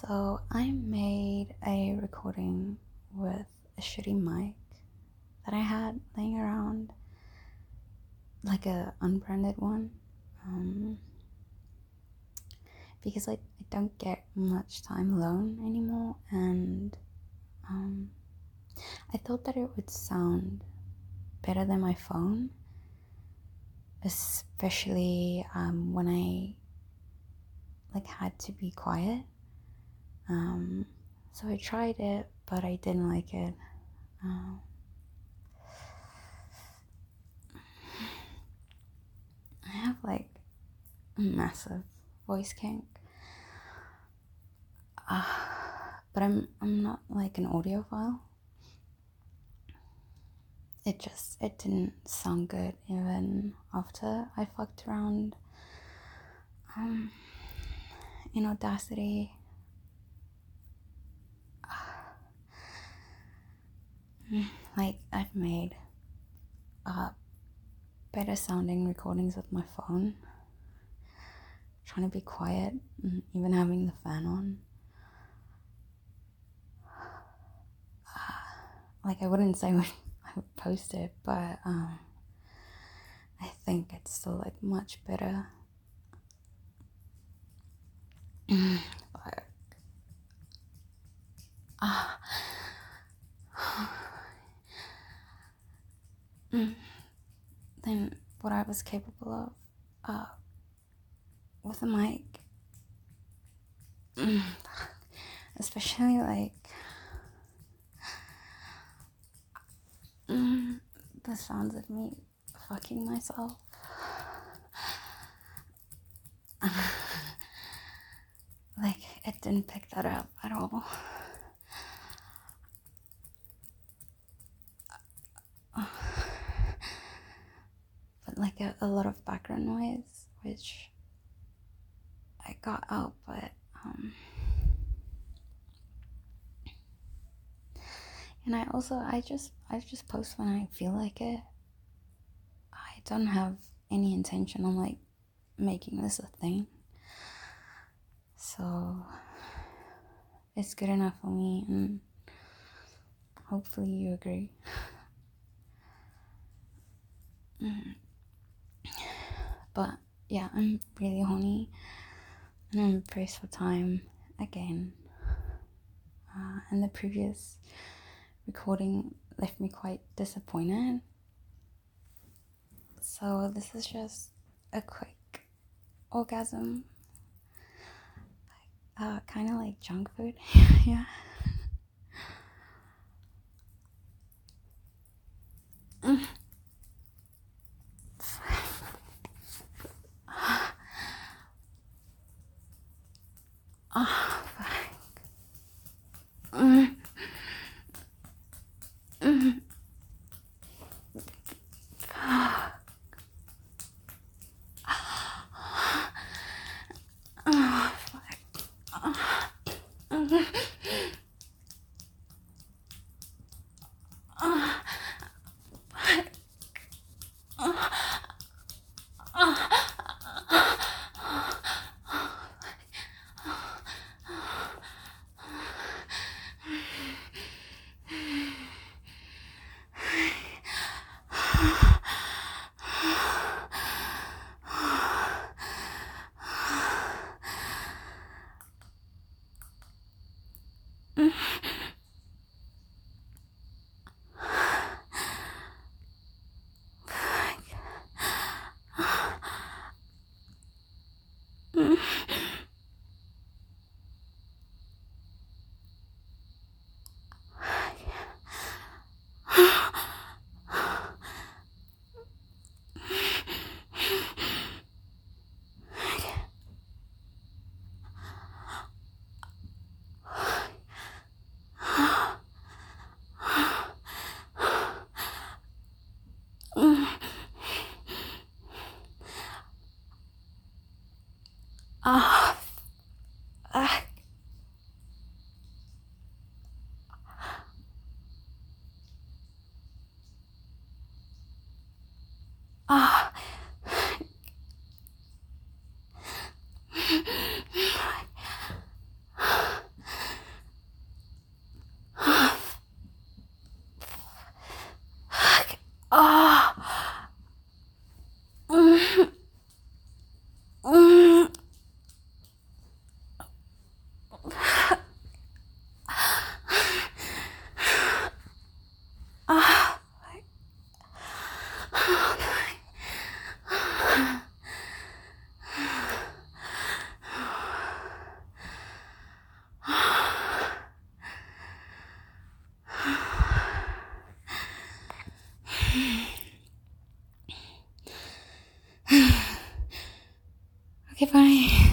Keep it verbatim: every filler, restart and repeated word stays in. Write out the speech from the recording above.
So I made a recording with a shitty mic that I had laying around, like a unbranded one, um, because I, I don't get much time alone anymore, and um, I thought that it would sound better than my phone, especially um, when I like had to be quiet. Um, so I tried it, but I didn't like it. Um, I have like a massive voice kink, uh, but I'm I'm not like an audiophile. It just it didn't sound good even after I fucked around um, in Audacity. Like I've made uh, better sounding recordings with my phone, trying to be quiet, even having the fan on. Like I wouldn't say I would, I would post it, but um, I think it's still like much better. But ah, than what I was capable of uh, with a mic. Especially like mm, the sounds of me fucking myself. Like it didn't pick that up at all. But like a, a lot of background noise, which I got out, but um, and I also I just I just post when I feel like it. I don't have any intention on like making this a thing, so it's good enough for me, and hopefully you agree. Mm. But yeah, I'm really horny, and I'm pressed for time again. Uh, and the previous recording left me quite disappointed. So this is just a quick orgasm, uh, kind of like junk food. Yeah. Mm. Oh, fuck. Mm. Mm. Fuck. Oh, fuck. Oh. Mm. Oh. Fuck. Oh. Oh. Ah, fuck. Ah. Okay, bye.